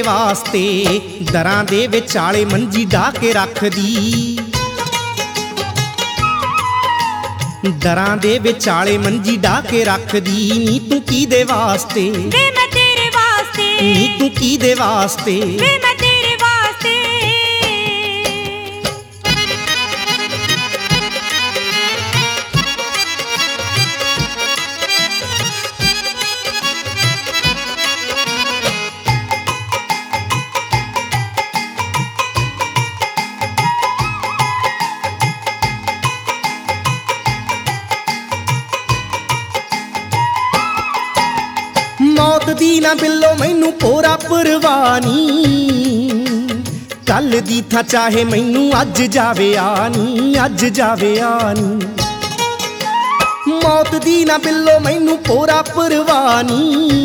वास्ते दरां दे विचाले मंजी ढा के रखदी। दरां दे विचाले मंजी ढा के रखदी। नी तू कीदे वास्ते वे मैं तेरे वास्ते, नी तू कीदे वास्ते वे मैं तेरे वास्ते। मौत दी ना बिल्लो मैनू पोरा परवानी। कल दी था चाहे मैनू अज जावे आनी, अज जावे आनी। मौत दी ना बिल्लो मैनू पोरा परवानी।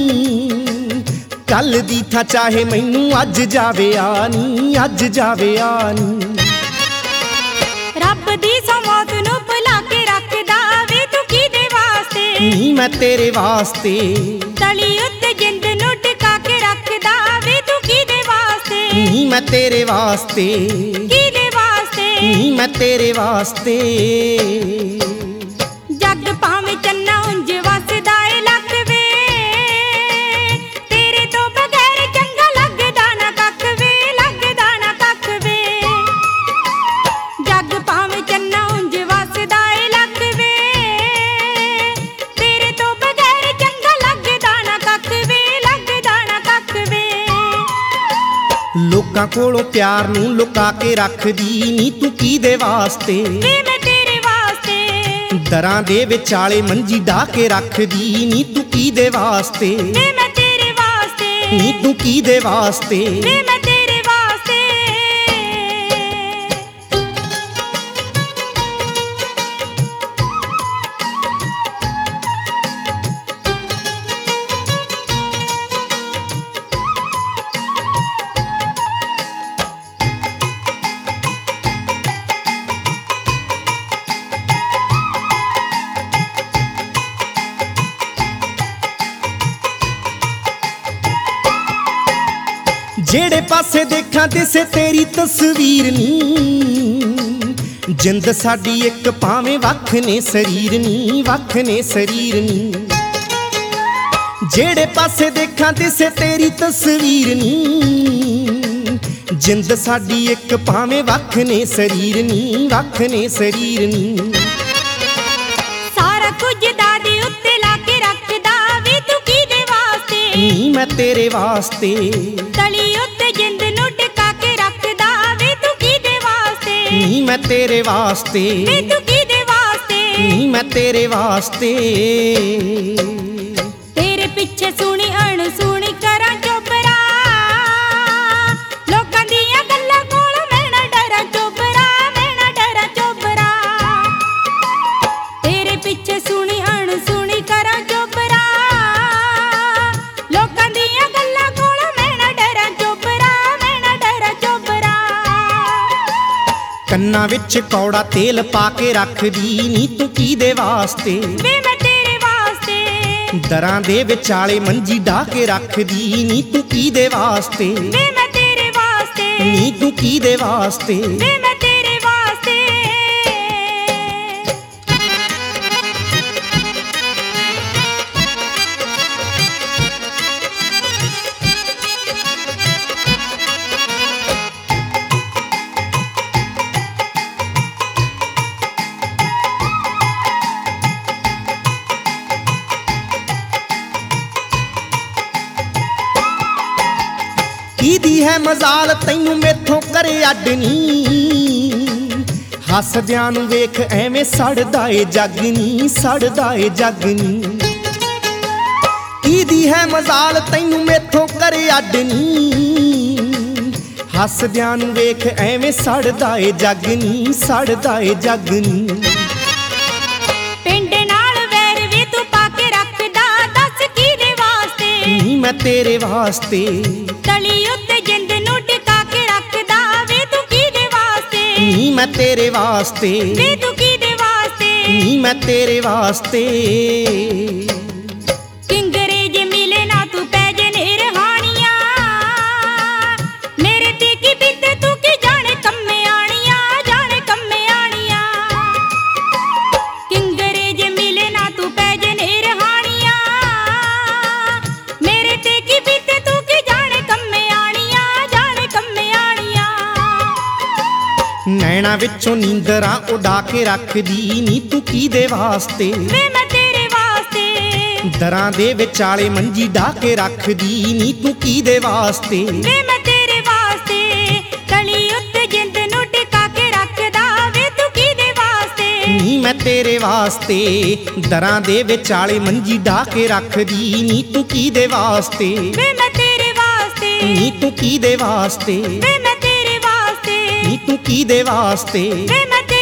कल दी था चाहे मैनू अज जावे आनी, अज जावे आनी। रब दी सौ मौत नू भुला के रखदा वे तू कीदे वास्ते। नी मैं तेरे वास्ते तली उत्ते जिंद नू टिका के रखदा वे तू कीदे वास्ते। नी मैं तेरे वास्ते कीदे वास्ते, नी मैं तेरे वास्ते। जग भावें चन्ना उंज वसदा ए लख वे, तेरे तो बगैर चंगा लगदा ना कख वे, लगदा ना कख वे। जग भावें चन्ना उंज वसदा ए लख वे, तेरे तो बगैर चंगा लगदा ना कख वे, लगदा ना कख वे। लोकां कोलों प्यार नूं लुका के रखदी। नी तू कीदे वास्ते वे मैं तेरे वास्ते, दरां दे विचाले मंजी ढा के रखदी। नी तू कीदे वास्ते वे मैं तेरे वास्ते, नी तू कीदे वास्ते वे मैं तेरे वास्ते। जेड़े पासे देखा दिसे तेरी तस्वीर नी। जिंद साडी एक भावें वख ने शरीर नी, वख ने शरीर नी। जेड़े पासे देखा दिसे तेरी तस्वीर नी। जिंद साडी एक भावें वख ने शरीर नी, वख ने शरीर नी। सारा कुछ दादी उत्ते ला के रखदा वे तू कीदे वास्ते। नी मैं तेरे वास्ते तली उत्ते जिंद नू टिका के रखदा वे तू कीदे वास्ते। नी मैं तेरे वास्ते वे तू कीदे वास्ते, नी मैं तेरे वास्ते। तेरे पिछे सुनी अणसुनी करां चोबरा, लोकां दियां गल्लां कोल मैं ना डरां चोबरा, मैं ना डरां चोबरा। तेरे पिछे सुनी अणसुनी करां चोबरा, लोकां दियां गल्लां कोल मैं ना डरां चोबरा, मैं ना डरां चोबरा। कन्ना विच कौड़ा तेल पा के रखदी। नी तू कीदे वास्ते वे मैं तेरे वास्ते, दरां दे विचाले मंजी ढा के रखदी। नी तू कीदे वास्ते वे मैं तेरे वास्ते, नी तू कीदे वास्ते वे मैं तेरे वास्ते। कीदी है मजाल तैनू मेथों करे अड नी। हसदियां नू वेख एवें सड़दा ए जग नी, सड़दा ए जग नी। कीदी है मजाल तैनू मेथों करे अड नी। हसदियां नू वेख एवें सड़दा ए जग नी, सड़दा ए जग नी। पिंड नाल वैर वे तू पाके रखदा दस कीदे वास्ते। नी मैं तेरे वास्ते तली उत्ते जिंद नू टिका के रखदा वे तू कीदे वास्ते। नी मैं तेरे वास्ते वे तू कीदे वास्ते, नी मैं तेरे वास्ते। किंगरे जे मिले ना तू पै जे निरहानियां, ਨੈਣਾ ਵਿੱਚੋਂ ਨੀਂਦਰਾਂ ਉਡਾ ਕੇ ਰੱਖਦੀ ਨੀ ਤੂੰ ਕਿਹਦੇ ਵਾਸਤੇ ਵੇ ਮੈਂ ਤੇਰੇ ਵਾਸਤੇ ਦਰਾਂ ਦੇ ਵਿਚਾਲੇ ਮੰਜੀ ਢਾ ਕੇ ਰੱਖਦੀ ਨੀ ਤੂੰ ਕਿਹਦੇ ਵਾਸਤੇ ਵੇ ਮੈਂ ਤੇਰੇ ਵਾਸਤੇ ਤਲੀ ਉੱਤੇ ਜਿੰਦ ਨੂੰ ਟਿਕਾ ਕੇ ਰੱਖਦਾ ਵੇ ਤੂੰ ਕਿਹਦੇ ਵਾਸਤੇ ਨੀ ਮੈਂ ਤੇਰੇ ਵਾਸਤੇ ਦਰਾਂ ਦੇ ਵਿਚਾਲੇ ਮੰਜੀ ਢਾ ਕੇ ਰੱਖਦੀ ਨੀ ਤੂੰ ਕਿਹਦੇ ਵਾਸਤੇ ਵੇ ਮੈਂ ਤੇਰੇ ਵਾਸਤੇ ਨੀ ਤੂੰ ਕਿਹਦੇ ਵਾਸਤੇ ਵੇ ਮੈਂ ਤੇਰੇ ਵਾਸਤੇ ਨੀ ਤੂੰ ਕਿਹਦੇ ਵਾਸਤੇ ਵੇ ਮੈਂ